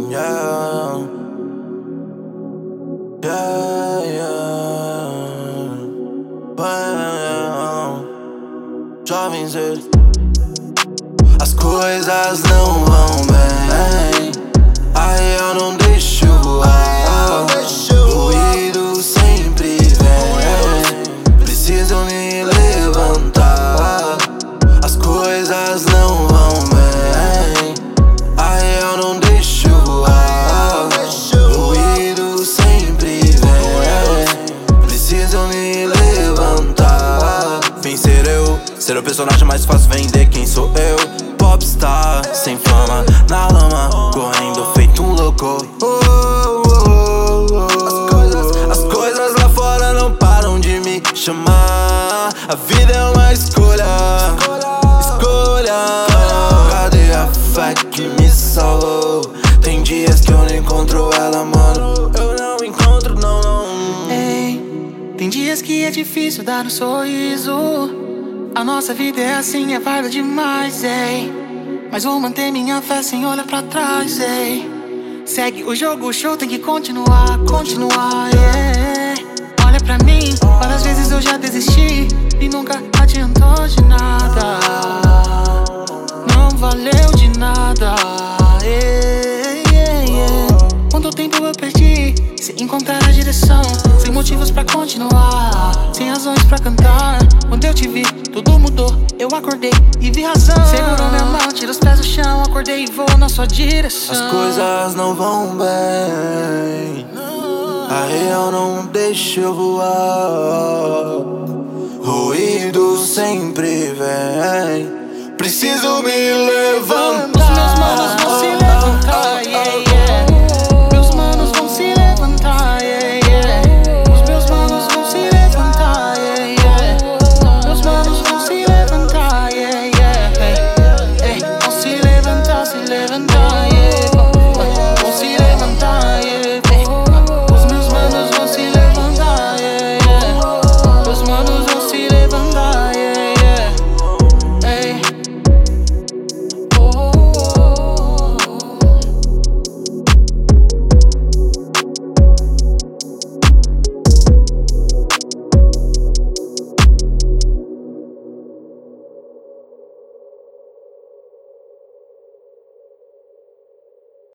Yeah, yeah, yeah. Well, Jovem Z. As coisas não vão bem, aí eu não deixo voar. Ruído sempre vem, preciso me levantar. As coisas não vão bem, aí eu não deixo voar. Ruído sempre vem, preciso me levantar. Vencer eu, ser o personagem mais fácil, vender quem sou eu. Popstar, sem fama, na lama, correndo feito um louco. As coisas lá fora não param de me chamar. A vida é uma escolha. Cadê a fé que me salvou? Tem dias que eu não encontro ela, mano. Eu não encontro, não. Ei, tem dias que é difícil dar um sorriso. A nossa vida é assim, é válido demais, ei. Mas vou manter minha fé sem olhar pra trás, ei. Segue o jogo, o show tem que continuar, yeah. Olha pra mim, várias vezes eu já desisti e nunca adiantou de nada. Não valeu de nada, Quanto tempo eu perdi sem encontrar a direção, sem motivos pra continuar, sem razões pra cantar. Quando eu te vi, tudo mudou, eu acordei e vi razão. Segurou minha mão, tira os pés do chão, acordei e vou na sua direção. As coisas não vão bem, aí eu não deixo voar. Ruído sempre vem, preciso me